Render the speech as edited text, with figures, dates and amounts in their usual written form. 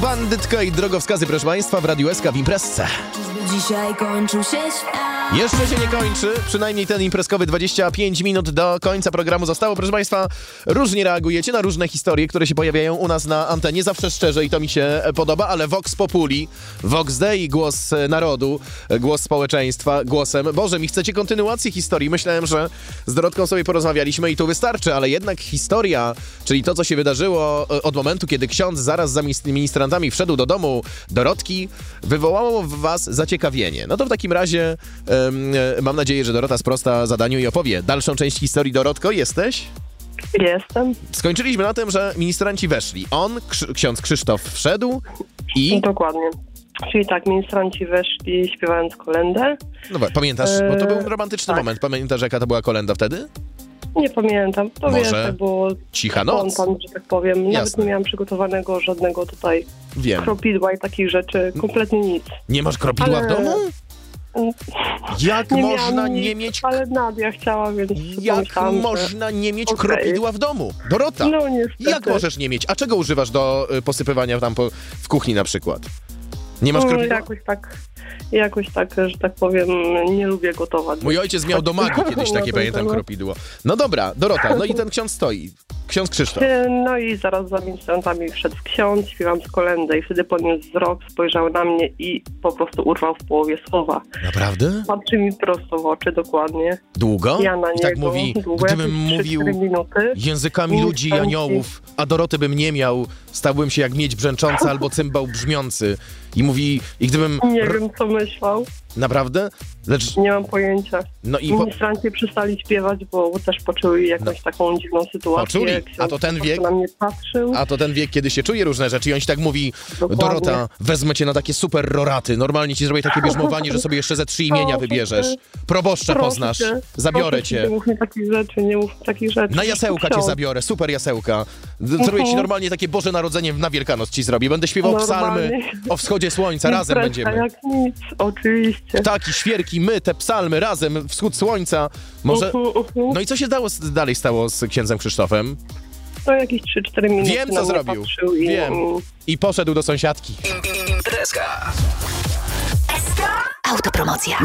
Bandytka i drogowskazy, proszę Państwa, w Radiu SK w imprezce. Dzisiaj kończył się świat. Jeszcze się nie kończy, przynajmniej ten imprezkowy 25 minut do końca programu zostało. Proszę Państwa, różnie reagujecie na różne historie, które się pojawiają u nas na antenie. Zawsze szczerze i to mi się podoba, ale Vox Populi, Vox Dei, głos narodu, głos społeczeństwa, głosem. Boże, mi chcecie kontynuacji historii. Myślałem, że z Dorotką sobie porozmawialiśmy i to wystarczy, ale jednak historia, czyli to, co się wydarzyło od momentu, kiedy ksiądz zaraz za ministrantami wszedł do domu Dorotki, wywołało w was zaciekawienie. No to w takim razie mam nadzieję, że Dorota sprosta zadaniu i opowie dalszą część historii. Dorotko, jesteś? Jestem. Skończyliśmy na tym, że ministranci weszli. Ksiądz Krzysztof wszedł i... Dokładnie. Czyli tak, ministranci weszli śpiewając kolędę. No pamiętasz, bo to był romantyczny tak. moment. Pamiętasz, jaka to była kolęda wtedy? Nie pamiętam. To Może wiesz, tak było Cicha noc? spontan, że tak powiem. Nawet Jasne. nie miałam przygotowanego żadnego tutaj Wiem. kropidła i takich rzeczy. Kompletnie nic. Nie masz kropidła w domu? Jak Nie można miałam nic, nie mieć... Ale Nadia chciała, więc Jak pomyślałam, że- można nie mieć Okej. kropidła w domu? Dorota, No niestety. jak możesz nie mieć? A czego używasz do posypywania tam w kuchni na przykład? Nie masz kropidła? Jakoś tak, że tak powiem, nie lubię gotować. Mój ojciec miał do magii kiedyś Na takie, ten pamiętam, temat. kropidło. No dobra, Dorota, no i ten ksiądz stoi. Ksiądz Krzysztof. No i zaraz za ministrantami wszedł ksiądz, śpiewam z kolędę i wtedy podniósł wzrok, spojrzał na mnie i po prostu urwał w połowie słowa. Naprawdę? Patrzy mi prosto w oczy, dokładnie. Długo? Ja na I tak niego, mówi, długo, gdybym jakieś 3-4 mówił minuty. językami ludzi i Ministranci- aniołów, a Doroty bym nie miał, stałbym się jak miedź brzęcząca albo cymbał brzmiący. I mówi, i gdybym... Nie wiem, co myślał. Naprawdę? Lecz... Nie mam pojęcia. No i... Ministranci przestali śpiewać, bo też poczuli jakąś taką dziwną sytuację. Poczuli? Ksiądz A to ten po prostu wiek? na mnie patrzył. A to ten wiek, kiedy się czuje różne rzeczy i on ci tak mówi, Dokładnie. Dorota, wezmę cię na takie super roraty, normalnie ci zrobię takie bierzmowanie, że sobie jeszcze ze 3 imienia Proszę wybierzesz. cię. Proboszcza Proszę poznasz, cię. zabiorę Proszę cię. Nie mów mi takich rzeczy, nie mów takich rzeczy. Na jasełka cię Ksiądz. zabiorę, super jasełka. Zrobię ci normalnie takie Boże Narodzenie na Wielkanoc ci zrobię. Będę śpiewał psalmy Normalnie. o wschodzie słońca, razem Imprezka będziemy. jak nic, oczywiście. Ptaki, świerki, my, te psalmy, razem, wschód słońca. Może... No i co się dalej stało z księdzem Krzysztofem? To jakieś 3-4 minuty. Wiem, co na mnie zrobił. patrzył i- Wiem. I poszedł do sąsiadki. Imprezka. Autopromocja.